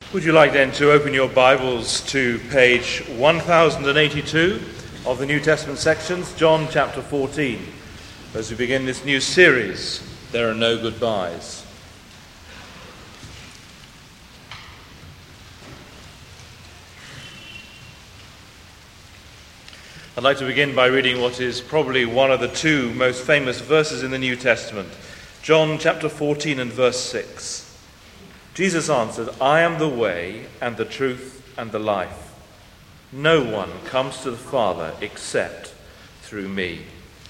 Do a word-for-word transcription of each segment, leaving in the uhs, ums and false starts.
Would you like then to open your Bibles to page one thousand eighty-two of the New Testament sections, John chapter fourteen, as we begin this new series, There Are No Goodbyes. I'd like to begin by reading what is probably one of the two most famous verses in the New Testament, John chapter fourteen and verse six. Jesus answered, "I am the way and the truth and the life. No one comes to the Father except through me."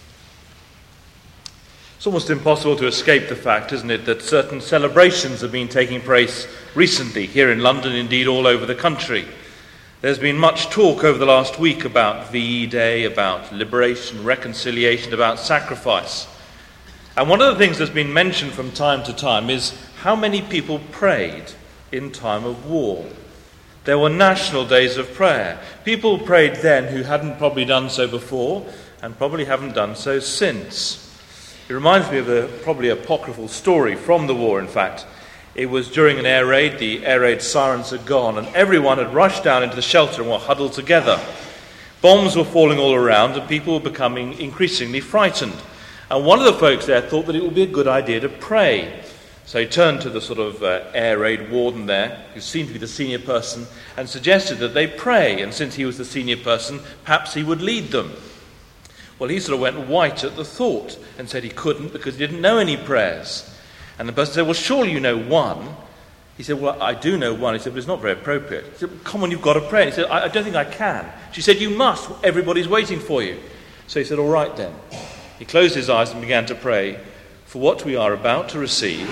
It's almost impossible to escape the fact, isn't it, that certain celebrations have been taking place recently here in London, indeed all over the country. There's been much talk over the last week about V E Day, about liberation, reconciliation, about sacrifice. And one of the things that's been mentioned from time to time is how many people prayed in time of war. There were national days of prayer. People prayed then who hadn't probably done so before and probably haven't done so since. It reminds me of a probably apocryphal story from the war, in fact. It was during an air raid. The air raid sirens had gone and everyone had rushed down into the shelter and were huddled together. Bombs were falling all around and people were becoming increasingly frightened. And one of the folks there thought that it would be a good idea to pray. So he turned to the sort of uh, air raid warden there, who seemed to be the senior person, and suggested that they pray. And since he was the senior person, perhaps he would lead them. Well, he sort of went white at the thought and said he couldn't because he didn't know any prayers. And the person said, "Well, surely you know one." He said, "Well, I do know one." He said, "But it's not very appropriate." He said, "Come on, you've got to pray." And he said, I, I don't think I can." She said, "You must. Everybody's waiting for you." So he said, "All right then." He closed his eyes and began to pray for what we are about to receive.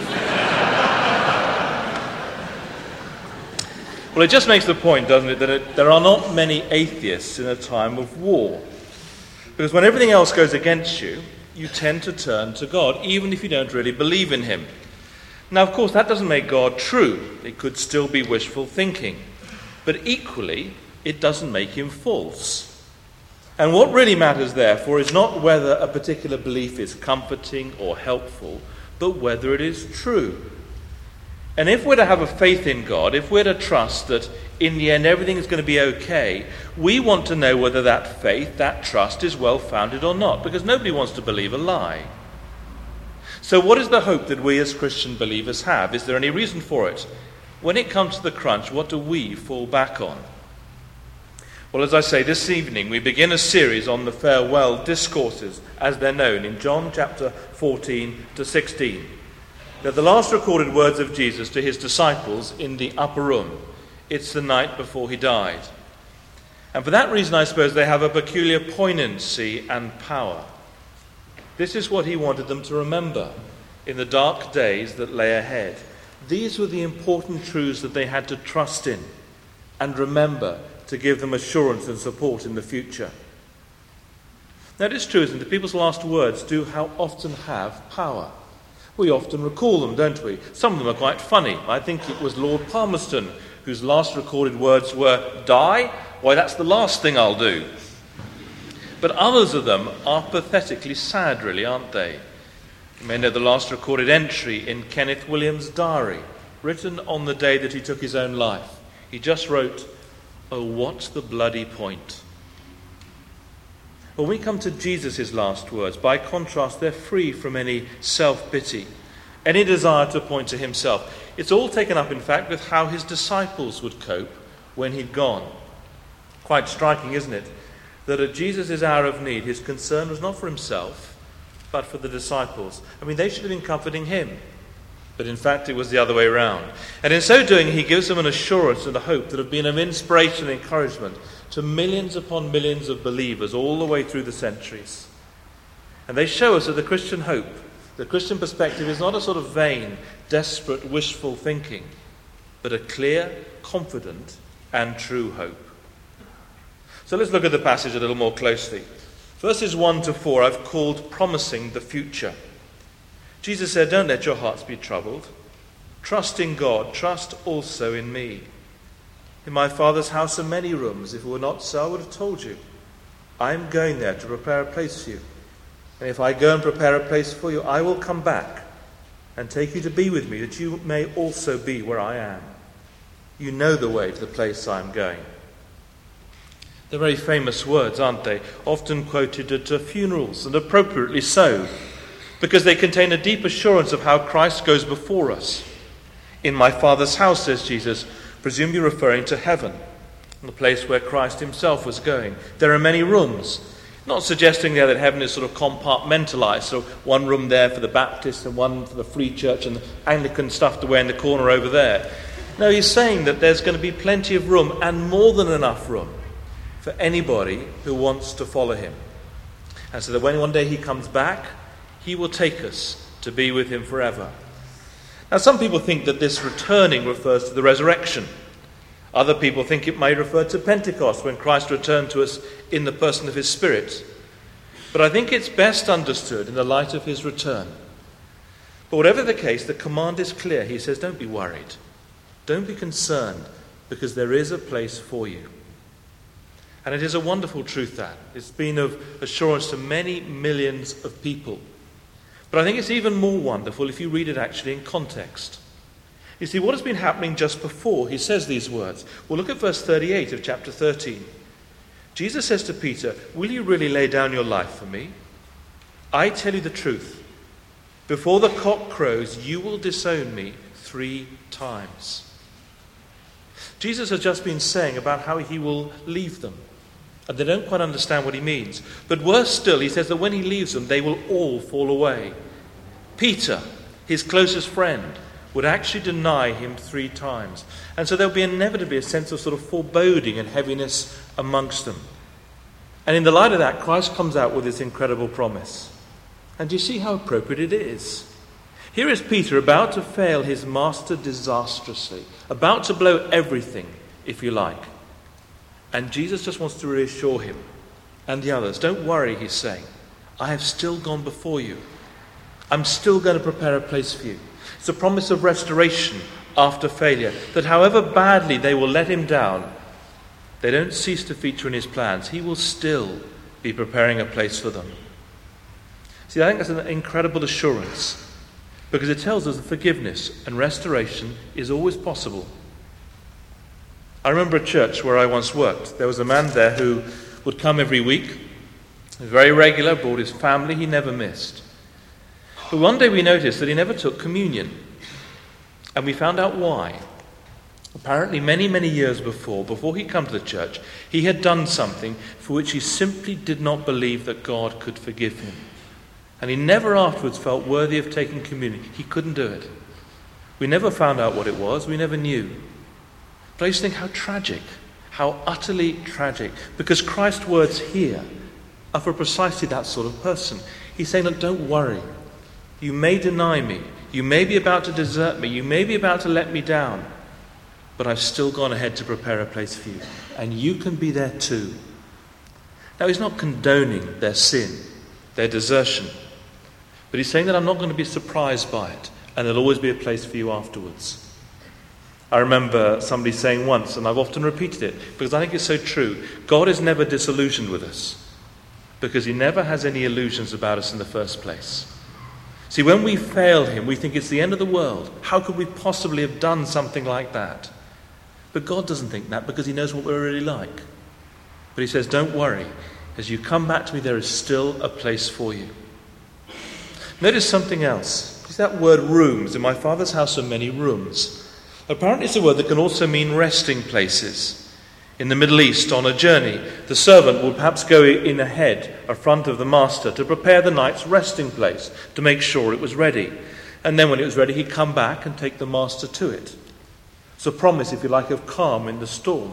Well, it just makes the point, doesn't it, that it, there are not many atheists in a time of war. Because when everything else goes against you, you tend to turn to God, even if you don't really believe in him. Now, of course, that doesn't make God true. It could still be wishful thinking. But equally, it doesn't make him false. And what really matters, therefore, is not whether a particular belief is comforting or helpful, but whether it is true. And if we're to have a faith in God, if we're to trust that in the end everything is going to be okay, we want to know whether that faith, that trust, is well-founded or not, because nobody wants to believe a lie. So what is the hope that we as Christian believers have? Is there any reason for it? When it comes to the crunch, what do we fall back on? Well, as I say, this evening we begin a series on the farewell discourses, as they're known, in John chapter fourteen to sixteen. They're the last recorded words of Jesus to his disciples in the upper room. It's the night before he died. And for that reason, I suppose, they have a peculiar poignancy and power. This is what he wanted them to remember in the dark days that lay ahead. These were the important truths that they had to trust in and remember, to give them assurance and support in the future. Now, it is true, isn't it, that people's last words do how often have power. We often recall them, don't we? Some of them are quite funny. I think it was Lord Palmerston whose last recorded words were, "Die? Why, that's the last thing I'll do." But others of them are pathetically sad, really, aren't they? You may know the last recorded entry in Kenneth Williams' diary, written on the day that he took his own life. He just wrote, "Oh, what's the bloody point?" When we come to Jesus' last words, by contrast, they're free from any self-pity, any desire to point to himself. It's all taken up, in fact, with how his disciples would cope when he'd gone. Quite striking, isn't it, that at Jesus' hour of need, his concern was not for himself, but for the disciples. I mean, they should have been comforting him. But in fact, it was the other way around. And in so doing, he gives them an assurance and a hope that have been of inspiration and encouragement to millions upon millions of believers all the way through the centuries. And they show us that the Christian hope, the Christian perspective, is not a sort of vain, desperate, wishful thinking, but a clear, confident, and true hope. So let's look at the passage a little more closely. Verses one to four I've called Promising the Future. Jesus said, "Don't let your hearts be troubled. Trust in God. Trust also in me. In my Father's house are many rooms. If it were not so, I would have told you. I am going there to prepare a place for you. And if I go and prepare a place for you, I will come back and take you to be with me, that you may also be where I am. You know the way to the place I am going. They're very famous words, aren't they? Often quoted at uh, funerals, and appropriately so, because they contain a deep assurance of how Christ goes before us. In my Father's house, says Jesus, presumably referring to heaven, the place where Christ himself was going. There are many rooms, not suggesting there that heaven is sort of compartmentalized, so one room there for the Baptists and one for the Free Church and the Anglican stuffed away in the corner over there. No, he's saying that there's going to be plenty of room, and more than enough room, for anybody who wants to follow him. And so that when one day he comes back, he will take us to be with him forever. Now, some people think that this returning refers to the resurrection. Other people think it may refer to Pentecost, when Christ returned to us in the person of his Spirit. But I think it's best understood in the light of his return. But whatever the case, the command is clear. He says, don't be worried. Don't be concerned, because there is a place for you. And it is a wonderful truth that. It's been of assurance to many millions of people. But I think it's even more wonderful if you read it actually in context. You see, what has been happening just before he says these words? Well, look at verse thirty-eight of chapter thirteen. Jesus says to Peter, will you really lay down your life for me? I tell you the truth. Before the cock crows, you will disown me three times. Jesus has just been saying about how he will leave them. And they don't quite understand what he means. But worse still, he says that when he leaves them, they will all fall away. Peter, his closest friend, would actually deny him three times. And so there'll be inevitably a sense of sort of foreboding and heaviness amongst them. And in the light of that, Christ comes out with this incredible promise. And do you see how appropriate it is? Here is Peter about to fail his master disastrously, about to blow everything, if you like. And Jesus just wants to reassure him and the others. Don't worry, he's saying. I have still gone before you. I'm still going to prepare a place for you. It's a promise of restoration after failure, that however badly they will let him down, they don't cease to feature in his plans. He will still be preparing a place for them. See, I think that's an incredible assurance, because it tells us that forgiveness and restoration is always possible. I remember a church where I once worked. There was a man there who would come every week, very regular, brought his family, he never missed. But one day we noticed that he never took communion. And we found out why. Apparently many, many years before, before he came to the church, he had done something for which he simply did not believe that God could forgive him. And he never afterwards felt worthy of taking communion. He couldn't do it. We never found out what it was. We never knew. But I used to think how tragic, how utterly tragic. Because Christ's words here are for precisely that sort of person. He's saying, look, don't worry. You may deny me. You may be about to desert me. You may be about to let me down. But I've still gone ahead to prepare a place for you. And you can be there too. Now, he's not condoning their sin, their desertion. But he's saying that I'm not going to be surprised by it. And there'll always be a place for you afterwards. I remember somebody saying once, and I've often repeated it, because I think it's so true, God is never disillusioned with us, because he never has any illusions about us in the first place. See, when we fail him, we think it's the end of the world. How could we possibly have done something like that? But God doesn't think that, because he knows what we're really like. But he says, don't worry. As you come back to me, there is still a place for you. Notice something else. See that word rooms. In my Father's house are many rooms. Apparently it's a word that can also mean resting places. In the Middle East, on a journey, the servant will perhaps go in ahead, front of the master, to prepare the night's resting place, to make sure it was ready. And then when it was ready, he'd come back and take the master to it. It's a promise, if you like, of calm in the storm.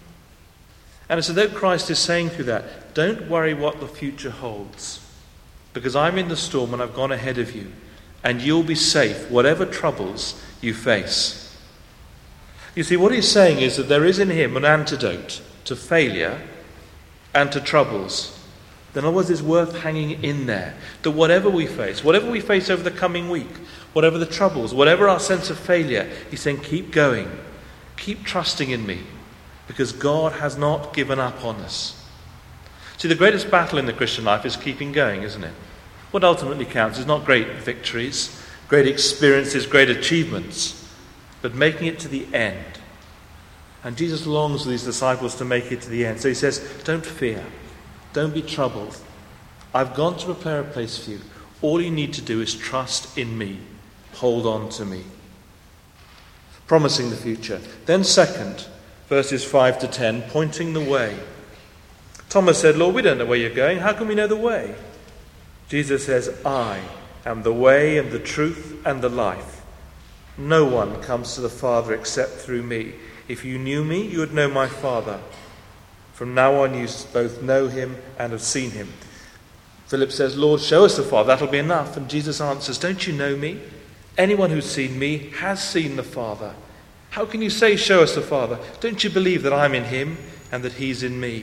And it's as though Christ is saying through that, don't worry what the future holds, because I'm in the storm and I've gone ahead of you, and you'll be safe, whatever troubles you face. You see, what he's saying is that there is in him an antidote to failure and to troubles. In other words, it's worth hanging in there. That whatever we face, whatever we face over the coming week, whatever the troubles, whatever our sense of failure, he's saying, keep going. Keep trusting in me, because God has not given up on us. See, the greatest battle in the Christian life is keeping going, isn't it? What ultimately counts is not great victories, great experiences, great achievements, but making it to the end And Jesus longs for these disciples to make it to the end. So he says, don't fear. Don't be troubled. I've gone to prepare a place for you. All you need to do is trust in me. Hold on to me. Promising the future. Then second, verses five to ten, pointing the way. Thomas said, Lord, we don't know where you're going. How can we know the way? Jesus says, I am the way and the truth and the life. No one comes to the Father except through me. If you knew me, you would know my Father. From now on you both know him and have seen him. Philip says, Lord, show us the Father, that'll be enough. And Jesus answers, don't you know me? Anyone who's seen me has seen the Father. How can you say, show us the Father? Don't you believe that I'm in him and that he's in me?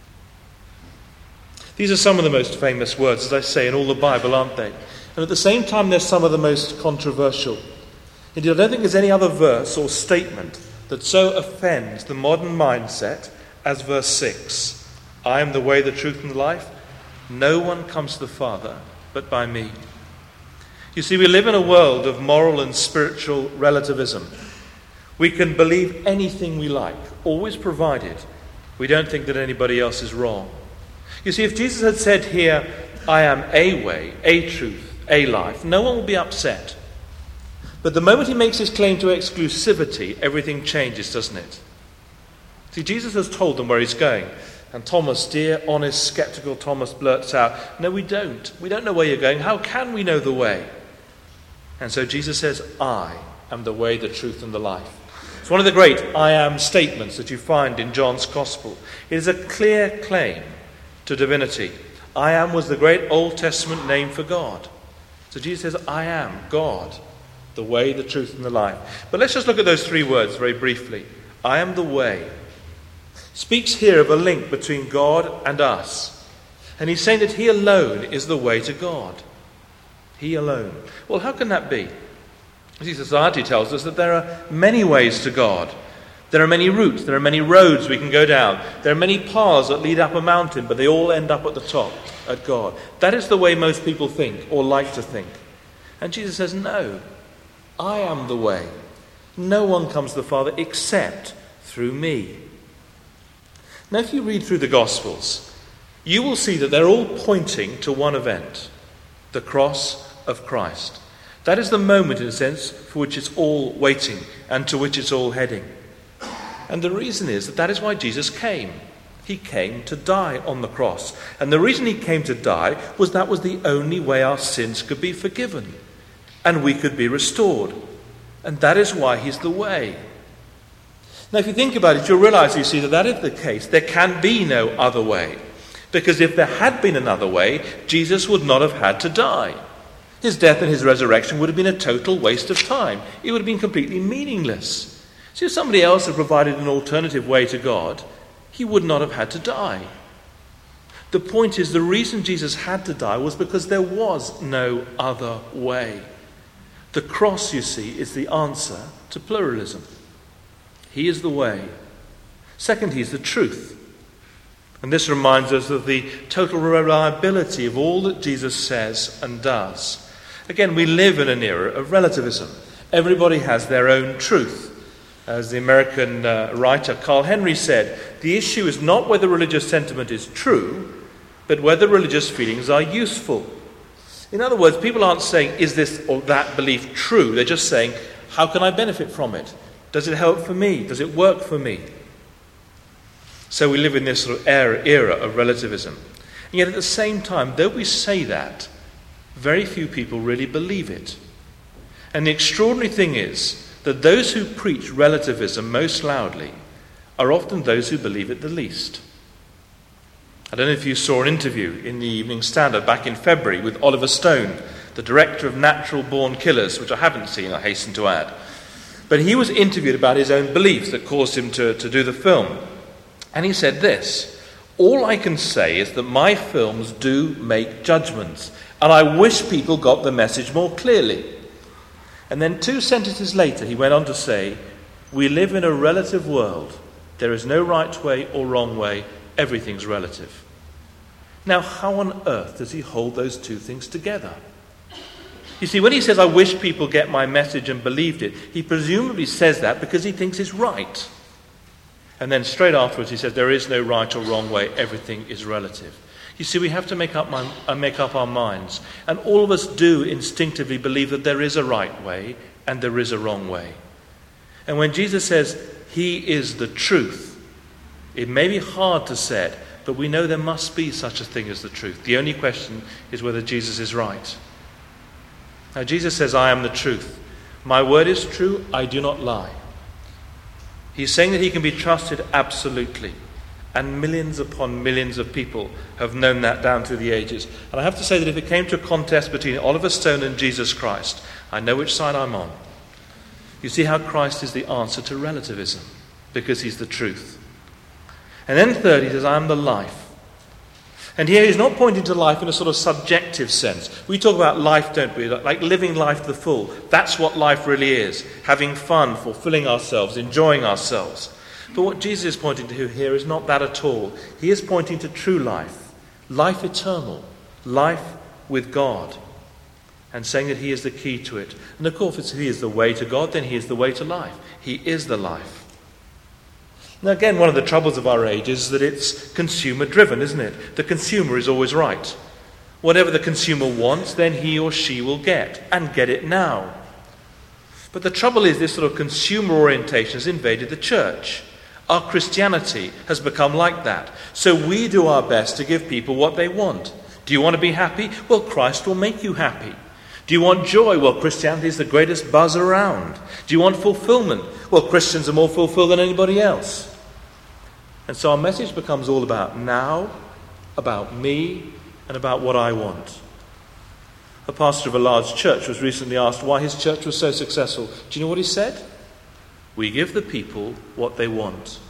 These are some of the most famous words, as I say, in all the Bible, aren't they? And at the same time, they're some of the most controversial. Indeed, I don't think there's any other verse or statement that so offends the modern mindset as verse six. I am the way, the truth, and the life. No one comes to the Father but by me. You see, we live in a world of moral and spiritual relativism. We can believe anything we like, always provided we don't think that anybody else is wrong. You see, if Jesus had said here, I am a way, a truth, a life, no one will be upset. But the moment he makes his claim to exclusivity, everything changes, doesn't it? See, Jesus has told them where he's going. And Thomas, dear, honest, skeptical Thomas, blurts out, no, we don't. We don't know where you're going. How can we know the way? And so Jesus says, I am the way, the truth, and the life. It's one of the great I am statements that you find in John's Gospel. It is a clear claim to divinity. I am was the great Old Testament name for God. So Jesus says, I am God, the way, the truth, and the life. But let's just look at those three words very briefly. I am the way. Speaks here of a link between God and us. And he's saying that he alone is the way to God. He alone. Well, how can that be? See, society tells us that there are many ways to God. There are many routes, there are many roads we can go down. There are many paths that lead up a mountain, but they all end up at the top, at God. That is the way most people think, or like to think. And Jesus says, no, I am the way. No one comes to the Father except through me. Now, if you read through the Gospels, you will see that they're all pointing to one event, the cross of Christ. That is the moment, in a sense, for which it's all waiting and to which it's all heading. And the reason is that that is why Jesus came. He came to die on the cross. And the reason he came to die was that was the only way our sins could be forgiven and we could be restored. And that is why he's the way. Now, if you think about it, you'll realize, you see, that that is the case. There can be no other way. Because if there had been another way, Jesus would not have had to die. His death and his resurrection would have been a total waste of time. It would have been completely meaningless. See, if somebody else had provided an alternative way to God, he would not have had to die. The point is, the reason Jesus had to die was because there was no other way. The cross, you see, is the answer to pluralism. He is the way. Second, he's the truth. And this reminds us of the total reliability of all that Jesus says and does. Again, we live in an era of relativism. Everybody has their own truth. As the American uh, writer Carl Henry said, the issue is not whether religious sentiment is true, but whether religious feelings are useful. In other words, people aren't saying, is this or that belief true? They're just saying, how can I benefit from it? Does it help for me? Does it work for me? So we live in this sort of era, era of relativism. And yet at the same time, though we say that, very few people really believe it. And the extraordinary thing is that those who preach relativism most loudly are often those who believe it the least. I don't know if you saw an interview in the Evening Standard back in February with Oliver Stone, the director of Natural Born Killers, which I haven't seen, I hasten to add. But he was interviewed about his own beliefs that caused him to, to do the film. And he said this, all I can say is that my films do make judgments, and I wish people got the message more clearly. And then two sentences later, he went on to say, we live in a relative world. There is no right way or wrong way. Everything's relative. Now, how on earth does he hold those two things together? You see, when he says, I wish people get my message and believed it, he presumably says that because he thinks it's right. And then straight afterwards he says, there is no right or wrong way, everything is relative. You see, we have to make up, my, uh, make up our minds. And all of us do instinctively believe that there is a right way and there is a wrong way. And when Jesus says he is the truth, it may be hard to say it, but we know there must be such a thing as the truth. The only question is whether Jesus is right. Now Jesus says, I am the truth. My word is true, I do not lie. He's saying that he can be trusted absolutely. And millions upon millions of people have known that down through the ages. And I have to say that if it came to a contest between Oliver Stone and Jesus Christ, I know which side I'm on. You see how Christ is the answer to relativism, because he's the truth. And then third, he says, I am the life. And here he's not pointing to life in a sort of subjective sense. We talk about life, don't we? Like living life to the full. That's what life really is. Having fun, fulfilling ourselves, enjoying ourselves. But what Jesus is pointing to here is not that at all. He is pointing to true life. Life eternal. Life with God. And saying that he is the key to it. And of course, if he is the way to God, then he is the way to life. He is the life. Now again, one of the troubles of our age is that it's consumer-driven, isn't it? The consumer is always right. Whatever the consumer wants, then he or she will get, and get it now. But the trouble is this sort of consumer orientation has invaded the church. Our Christianity has become like that. So we do our best to give people what they want. Do you want to be happy? Well, Christ will make you happy. Do you want joy? Well, Christianity is the greatest buzz around. Do you want fulfillment? Well, Christians are more fulfilled than anybody else. And so our message becomes all about now, about me, and about what I want. A pastor of a large church was recently asked why his church was so successful. Do you know what he said? We give the people what they want.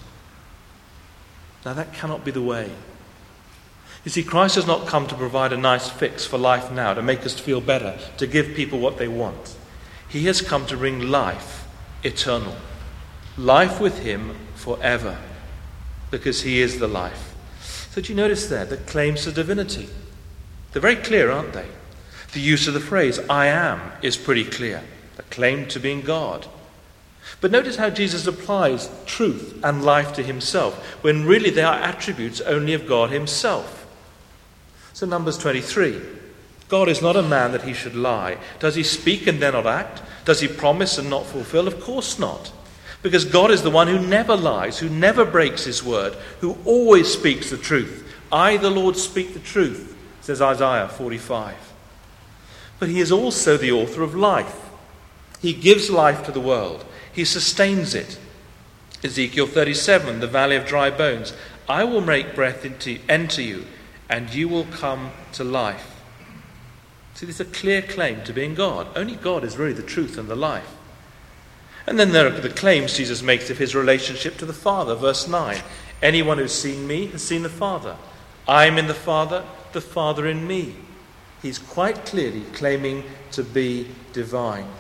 Now that cannot be the way. You see, Christ has not come to provide a nice fix for life now, to make us feel better, to give people what they want. He has come to bring life eternal. Life with him forever. Because he is the life. So do you notice there the claims to divinity? They're very clear, aren't they? The use of the phrase, I am, is pretty clear. The claim to being God. But notice how Jesus applies truth and life to himself, when really they are attributes only of God himself. So Numbers twenty-three. God is not a man that he should lie. Does he speak and then not act? Does he promise and not fulfill? Of course not. Because God is the one who never lies, who never breaks his word, who always speaks the truth. I, the Lord, speak the truth, says Isaiah forty-five. But he is also the author of life. He gives life to the world. He sustains it. Ezekiel thirty-seven, the valley of dry bones. I will make breath into, enter you, and you will come to life. See, there's a clear claim to being God. Only God is really the truth and the life. And then there are the claims Jesus makes of his relationship to the Father. Verse nine. Anyone who's seen me has seen the Father. I am in the Father, the Father in me. He's quite clearly claiming to be divine.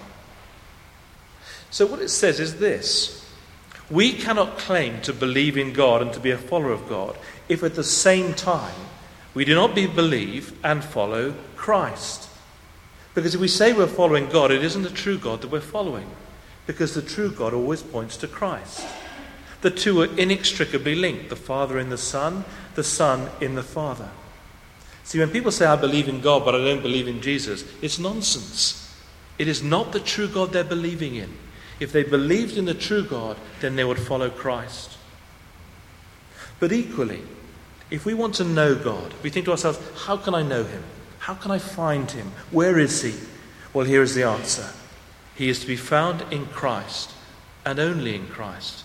So what it says is this. We cannot claim to believe in God and to be a follower of God if at the same time we do not be believe and follow Christ. Because if we say we're following God, it isn't the true God that we're following. Because the true God always points to Christ. The two are inextricably linked. The Father in the Son, the Son in the Father. See, when people say, I believe in God, but I don't believe in Jesus, it's nonsense. It is not the true God they're believing in. If they believed in the true God, then they would follow Christ. But equally, if we want to know God, we think to ourselves, how can I know him? How can I find him? Where is he? Well, here is the answer. He is to be found in Christ, and only in Christ.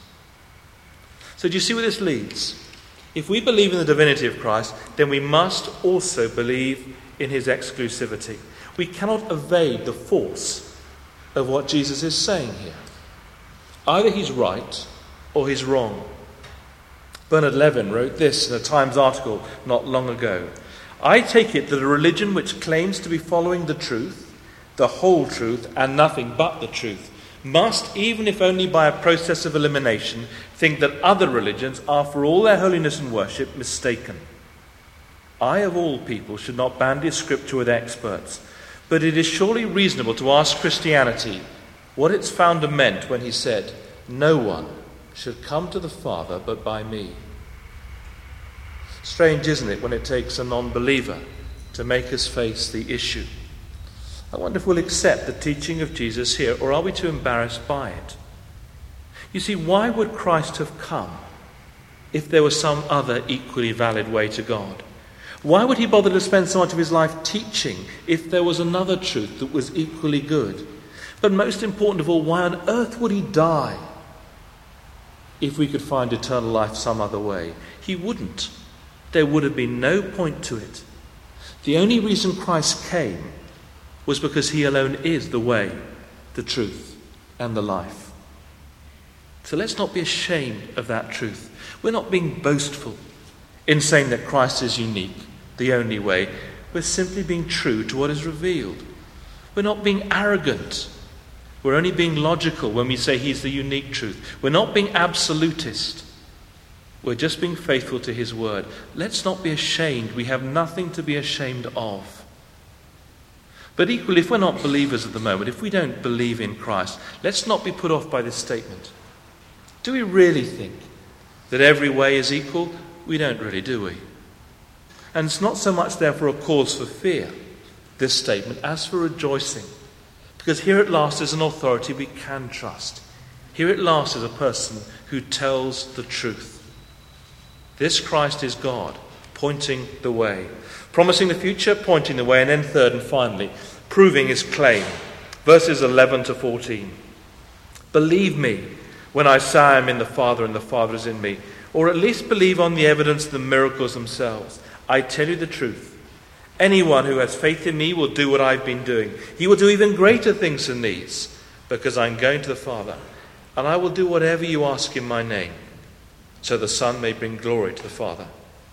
So do you see where this leads? If we believe in the divinity of Christ, then we must also believe in his exclusivity. We cannot evade the force of what Jesus is saying here. Either he's right or he's wrong. Bernard Levin wrote this in a Times article not long ago. I take it that a religion which claims to be following the truth, the whole truth, and nothing but the truth, must, even if only by a process of elimination, think that other religions are, for all their holiness and worship, mistaken. I, of all people, should not bandy scripture with experts, but it is surely reasonable to ask Christianity what its founder meant when he said, no one should come to the Father but by me. Strange, isn't it, when it takes a non-believer to make us face the issue? I wonder if we'll accept the teaching of Jesus here, or are we too embarrassed by it? You see, why would Christ have come if there was some other equally valid way to God? Why would he bother to spend so much of his life teaching if there was another truth that was equally good? But most important of all, why on earth would he die if we could find eternal life some other way? He wouldn't. There would have been no point to it. The only reason Christ came was because he alone is the way, the truth, and the life. So let's not be ashamed of that truth. We're not being boastful in saying that Christ is unique, the only way. We're simply being true to what is revealed. We're not being arrogant. We're only being logical when we say he's the unique truth. We're not being absolutist. We're just being faithful to his word. Let's not be ashamed. We have nothing to be ashamed of. But equally, if we're not believers at the moment, if we don't believe in Christ, let's not be put off by this statement. Do we really think that every way is equal? We don't really, do we? And it's not so much therefore a cause for fear, this statement, as for rejoicing. Because here at last is an authority we can trust. Here at last is a person who tells the truth. This Christ is God, pointing the way. Promising the future, pointing the way, and then third and finally, proving his claim. Verses eleven to fourteen. Believe me when I say I am in the Father and the Father is in me, or at least believe on the evidence of the miracles themselves. I tell you the truth. Anyone who has faith in me will do what I've been doing. He will do even greater things than these, because I'm going to the Father, and I will do whatever you ask in my name, so the Son may bring glory to the Father.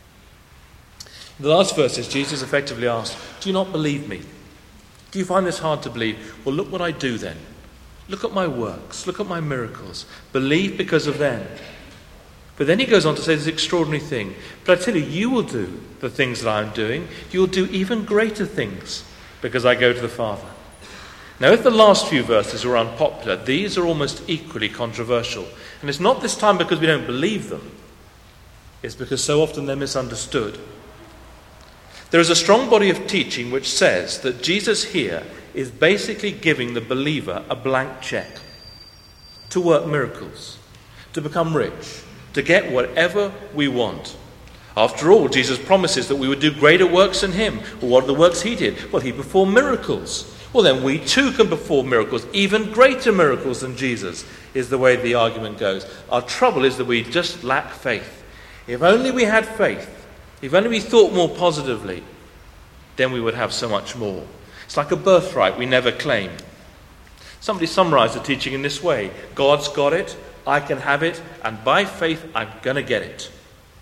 In the last verses, Jesus effectively asked, do you not believe me? Do you find this hard to believe? Well, look what I do then. Look at my works. Look at my miracles. Believe because of them. But then he goes on to say this extraordinary thing. But I tell you, you will do the things that I'm doing. You will do even greater things because I go to the Father. Now, if the last few verses were unpopular, these are almost equally controversial. And it's not this time because we don't believe them. It's because so often they're misunderstood. There is a strong body of teaching which says that Jesus here is basically giving the believer a blank check to work miracles, to become rich, to get whatever we want. After all, Jesus promises that we would do greater works than him. Well, what are the works he did? Well, he performed miracles. Well, then we too can perform miracles, even greater miracles than Jesus, is the way the argument goes. Our trouble is that we just lack faith. If only we had faith, if only we thought more positively, then we would have so much more. It's like a birthright we never claim. Somebody summarized the teaching in this way. God's got it, I can have it, and by faith I'm going to get it.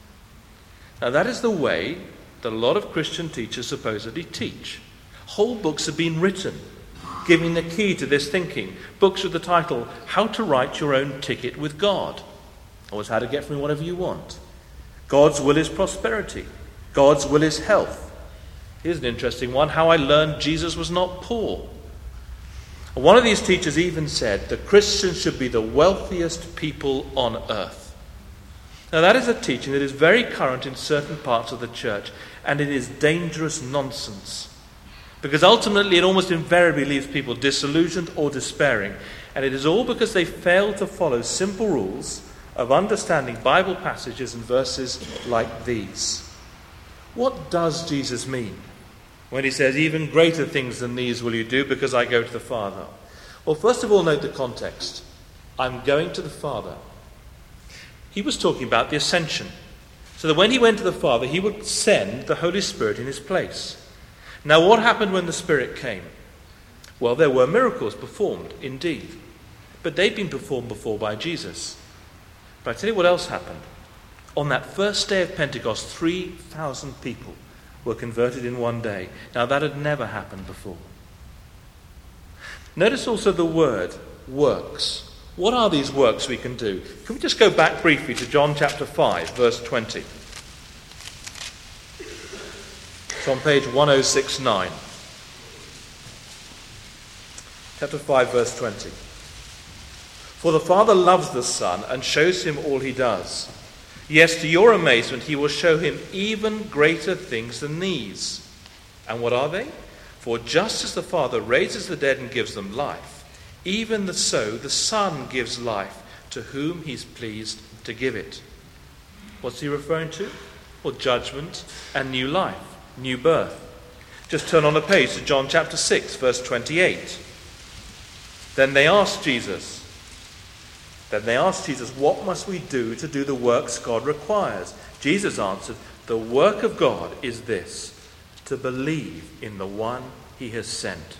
Now that is the way that a lot of Christian teachers supposedly teach. Whole books have been written giving the key to this thinking. Books with the title, How to Write Your Own Ticket with God. Or How to Get from Whatever You Want. God's will is prosperity. God's will is health. Here's an interesting one. How I learned Jesus was not poor. One of these teachers even said that Christians should be the wealthiest people on earth. Now that is a teaching that is very current in certain parts of the church, and it is dangerous nonsense. Because ultimately it almost invariably leaves people disillusioned or despairing. And it is all because they fail to follow simple rules of understanding Bible passages and verses like these. What does Jesus mean when he says, even greater things than these will you do because I go to the Father? Well, first of all, note the context. I'm going to the Father. He was talking about the ascension. So that when he went to the Father, he would send the Holy Spirit in his place. Now, what happened when the Spirit came? Well, there were miracles performed, indeed. But they'd been performed before by Jesus. But I tell you what else happened. On that first day of Pentecost, three thousand people were converted in one day. Now, that had never happened before. Notice also the word works. What are these works we can do? Can we just go back briefly to John chapter five, verse twenty? It's on page ten sixty-nine. Chapter five, verse twenty. For the Father loves the Son and shows him all he does. Yes, to your amazement, he will show him even greater things than these. And what are they? For just as the Father raises the dead and gives them life, even so the Son gives life to whom he's pleased to give it. What's he referring to? Well, judgment and new life, new birth. Just turn on a page to John chapter six, verse twenty-eight. Then they asked Jesus, Then they asked Jesus, what must we do to do the works God requires? Jesus answered, the work of God is this, to believe in the one he has sent.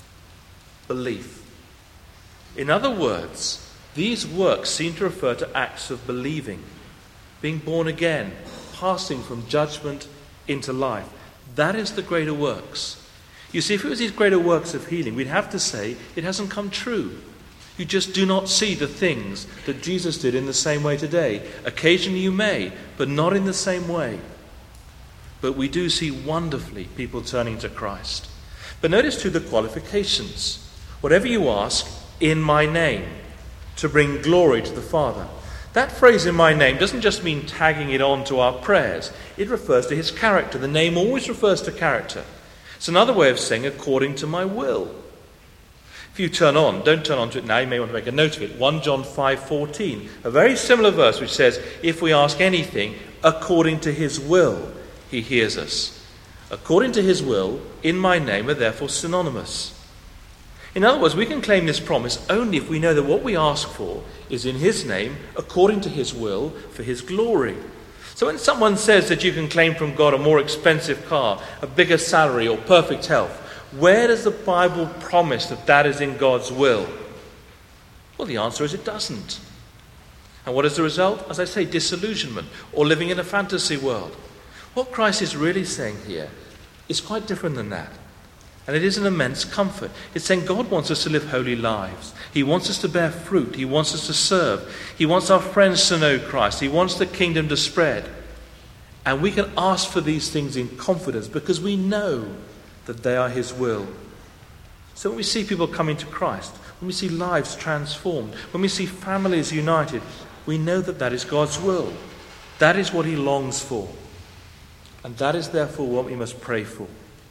Belief. In other words, these works seem to refer to acts of believing, being born again, passing from judgment into life. That is the greater works. You see, if it was these greater works of healing, we'd have to say it hasn't come true. You just do not see the things that Jesus did in the same way today. Occasionally you may, but not in the same way. But we do see wonderfully people turning to Christ. But notice too the qualifications. Whatever you ask, in my name, to bring glory to the Father. That phrase, in my name, doesn't just mean tagging it on to our prayers. It refers to his character. The name always refers to character. It's another way of saying, according to my will. If you turn on, don't turn on to it now, you may want to make a note of it. First John five fourteen, a very similar verse which says, if we ask anything according to his will, he hears us. According to his will, in my name are therefore synonymous. In other words, we can claim this promise only if we know that what we ask for is in his name, according to his will, for his glory. So when someone says that you can claim from God a more expensive car, a bigger salary, or perfect health, where does the Bible promise that that is in God's will? Well, the answer is it doesn't. And what is the result? As I say, disillusionment, or living in a fantasy world. What Christ is really saying here is quite different than that. And it is an immense comfort. It's saying God wants us to live holy lives. He wants us to bear fruit. He wants us to serve. He wants our friends to know Christ. He wants the kingdom to spread. And we can ask for these things in confidence because we know that they are his will. So when we see people coming to Christ, when we see lives transformed, when we see families united, we know that that is God's will. That is what he longs for. And that is therefore what we must pray for.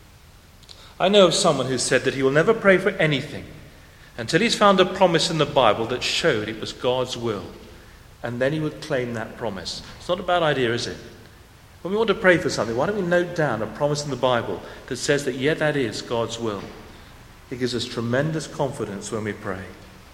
I know of someone who said that he will never pray for anything until he's found a promise in the Bible that showed it was God's will. And then he would claim that promise. It's not a bad idea, is it? When we want to pray for something, why don't we note down a promise in the Bible that says that, yeah, that is God's will. It gives us tremendous confidence when we pray.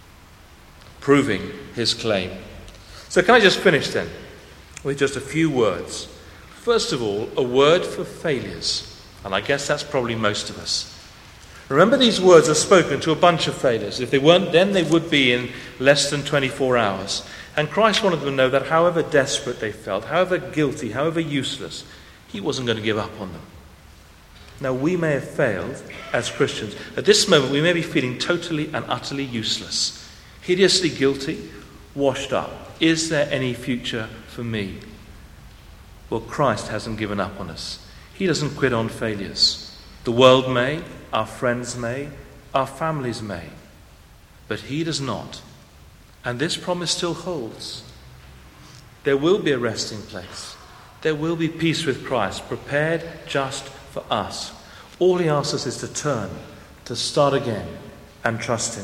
Proving his claim. So can I just finish then with just a few words? First of all, a word for failures. And I guess that's probably most of us. Remember, these words are spoken to a bunch of failures. If they weren't then, they would be in less than twenty-four hours. And Christ wanted them to know that however desperate they felt, however guilty, however useless, he wasn't going to give up on them. Now, we may have failed as Christians. At this moment, we may be feeling totally and utterly useless, hideously guilty, washed up. Is there any future for me? Well, Christ hasn't given up on us. He doesn't quit on failures. The world may, our friends may, our families may, but he does not. And this promise still holds. There will be a resting place. There will be peace with Christ, prepared just for us. All he asks us is to turn, to start again, and trust him.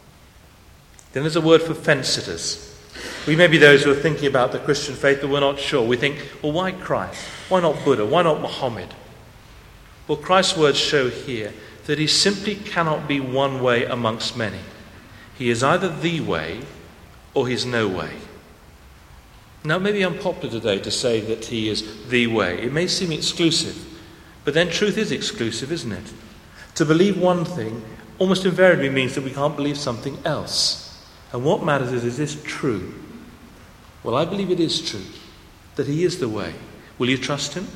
Then there's a word for fence-sitters. We may be those who are thinking about the Christian faith, but we're not sure. We think, well, why Christ? Why not Buddha? Why not Muhammad? Well, Christ's words show here that he simply cannot be one way amongst many. He is either the way or he's no way. Now, it may be unpopular today to say that he is the way. It may seem exclusive, but then truth is exclusive, isn't it? To believe one thing almost invariably means that we can't believe something else. And what matters is, is this true? Well, I believe it is true, that he is the way. Will you trust him?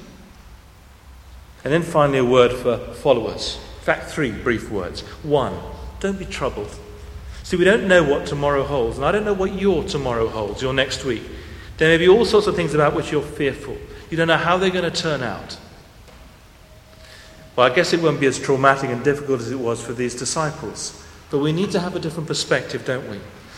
And then finally a word for followers. In fact, three brief words. One, don't be troubled. See, we don't know what tomorrow holds, and I don't know what your tomorrow holds, your next week. There may be all sorts of things about which you're fearful. You don't know how they're going to turn out. Well, I guess it won't be as traumatic and difficult as it was for these disciples. But we need to have a different perspective, don't we?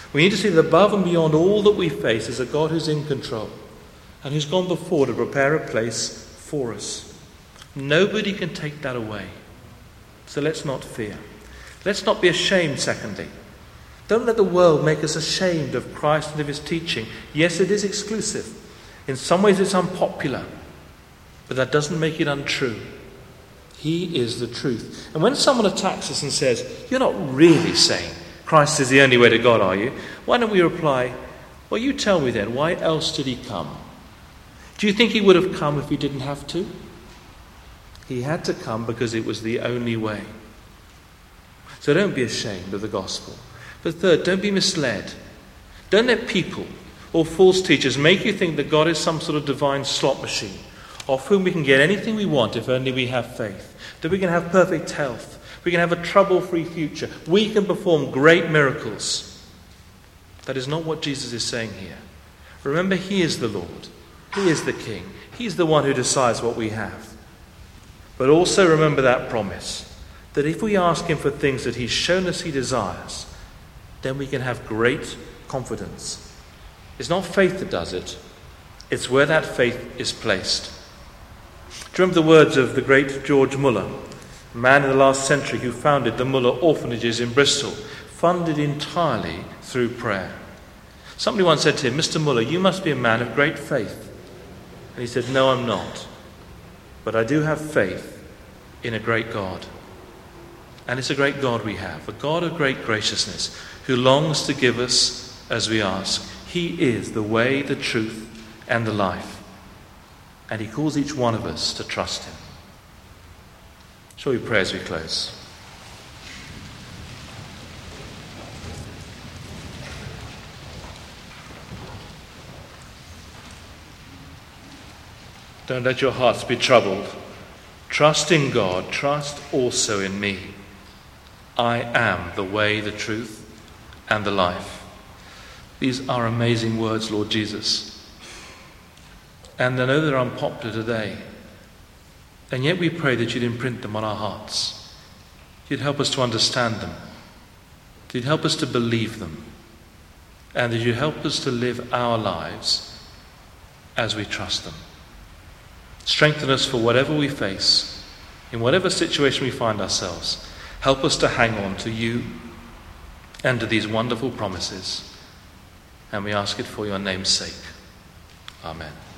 We need to see that above and beyond all that we face is a God who's in control and who's gone before to prepare a place for us. Nobody can take that away. So let's not fear. Let's not be ashamed, secondly. Don't let the world make us ashamed of Christ and of his teaching. Yes, it is exclusive. In some ways it's unpopular. But that doesn't make it untrue. He is the truth. And when someone attacks us and says, "You're not really saying Christ is the only way to God, are you?" Why don't we reply, "Well, you tell me then, why else did he come? Do you think he would have come if he didn't have to?" He had to come because it was the only way. So don't be ashamed of the gospel. But third, don't be misled. Don't let people or false teachers make you think that God is some sort of divine slot machine, off whom we can get anything we want if only we have faith. That we can have perfect health. We can have a trouble-free future. We can perform great miracles. That is not what Jesus is saying here. Remember, he is the Lord. He is the King. He's the one who decides what we have. But also remember that promise, that if we ask him for things that he's shown us he desires, then we can have great confidence. It's not faith that does it. It's where that faith is placed. Do you remember the words of the great George Muller, a man in the last century who founded the Muller orphanages in Bristol, funded entirely through prayer? Somebody once said to him, "Mister Muller, you must be a man of great faith." And he said, "No, I'm not. But I do have faith in a great God." And it's a great God we have, a God of great graciousness, who longs to give us as we ask. He is the way, the truth, and the life. And he calls each one of us to trust him. Shall we pray as we close? Don't let your hearts be troubled. Trust in God. Trust also in me. I am the way, the truth, and the life. These are amazing words, Lord Jesus. And I know they're unpopular today. And yet we pray that you'd imprint them on our hearts. You'd help us to understand them. You'd help us to believe them. And that you'd help us to live our lives as we trust them. Strengthen us for whatever we face, in whatever situation we find ourselves. Help us to hang on to you and to these wonderful promises. And we ask it for your name's sake. Amen.